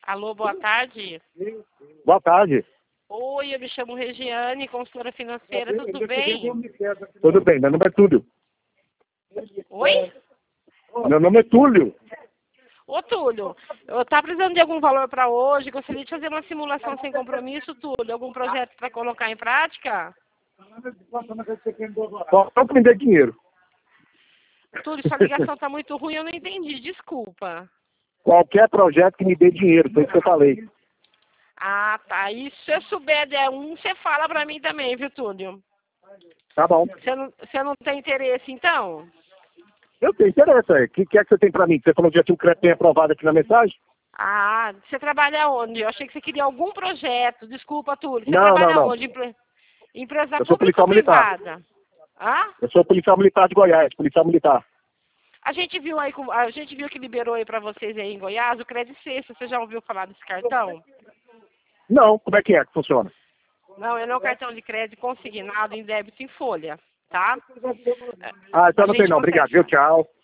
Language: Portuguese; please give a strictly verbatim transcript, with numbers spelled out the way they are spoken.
Alô, boa tarde. Boa tarde. Oi, eu me chamo Regiane, consultora financeira, tudo bem? Tudo bem, meu nome é Túlio. Oi? Meu nome é Túlio. Ô, Túlio, eu tá precisando de algum valor para hoje? Gostaria de fazer uma simulação sem compromisso, Túlio. Algum projeto para colocar em prática? Só que me dê dinheiro. Túlio, sua ligação tá muito ruim, eu não entendi, desculpa. Qualquer projeto que me dê dinheiro, foi isso que eu falei. Ah, tá. E se eu souber de um, você fala para mim também, viu, Túlio? Tá bom. Você não, você não tem interesse, então? Eu tenho interesse, é. O que, que é que você tem pra mim? Você falou que já tinha um crédito aprovado aqui na mensagem? Ah, você trabalha onde? Eu achei que você queria algum projeto. Desculpa, Túlio. Você Não, trabalha não, não. onde? Empre- Empresa Eu sou pública ou policial militar. privada? Hã? Eu sou policial militar de Goiás, policial militar. A gente viu aí, com- a gente viu que liberou aí para vocês aí em Goiás o Crédito Sexta. Você já ouviu falar desse cartão? Não, como é que é que funciona? Não, ele é um cartão de crédito consignado em débito em folha, tá? Ah, então A não tem gente não. consegue. Obrigado, viu? Tchau.